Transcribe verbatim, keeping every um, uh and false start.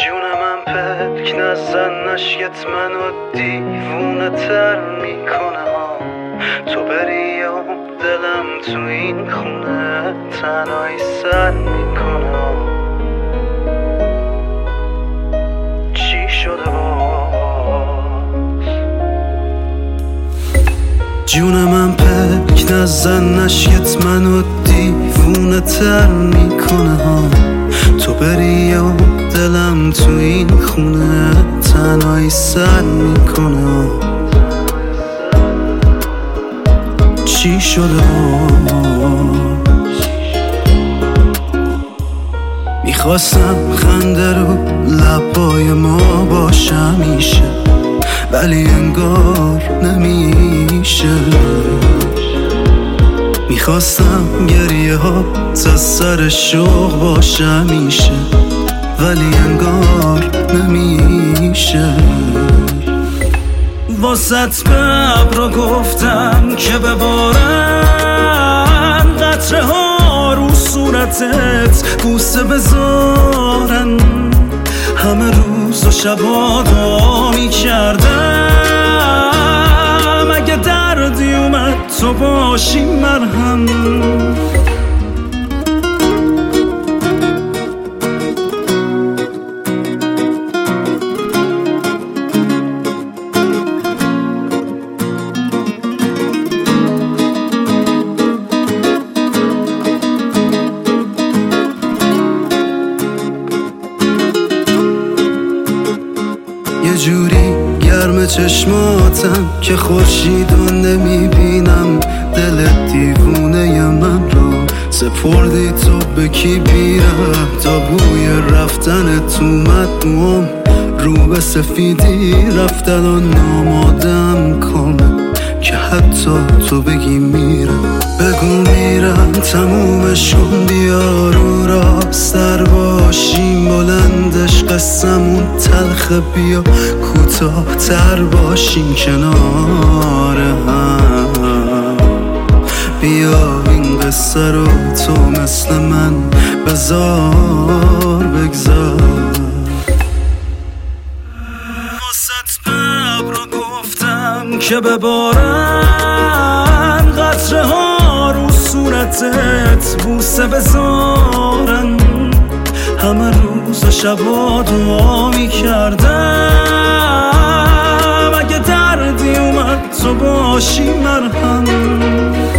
جونم پلک نزن نشیت منو دیوونه تر میکنه ها. تو بری و دلم تو این خونه تنهایی سر میکنه ها. چی شده باز؟ جونم پلک نزن نشیت منو دیوونه تر میکنه ها. تو بری و دلم تو این خونه تنهایی سر میکنه. چی شده میخواستم خنده رو لبای ما باشه همیشه، ولی انگار نمیشه. میخواستم گریه ها تا سر شوق باشه همیشه، ولی انگار نمیشه. واسط به ابرا گفتم که ببارن قطره ها رو صورتت بوسه بذارن. همه روز و شبا دعا میکردم اگه دردی اومد تو باشی مرهم. یه جوری گرم چشماتم که خورشیدو نمیبینم. دل دیوونه من رو سپردی تو به کی بیرم. تا بوی رفتنت اومد موام رو به سفیدی رفتن و نامادم کنه که حتی تو بگی میرم. بگو میرم تمومشون بیا رو راستر باشیم. بلندش قسمون تلخه بیا کوتاه تر باشیم کنار هم. بیا این قصه رو تو مثل من بذار بگذار. واسط به ابرا گفتم که ببارن قطره ها رو صورتت بوسه بذارن. همه روز و شبا دعا میکردم اگه دردی اومد تو باشی مرهم.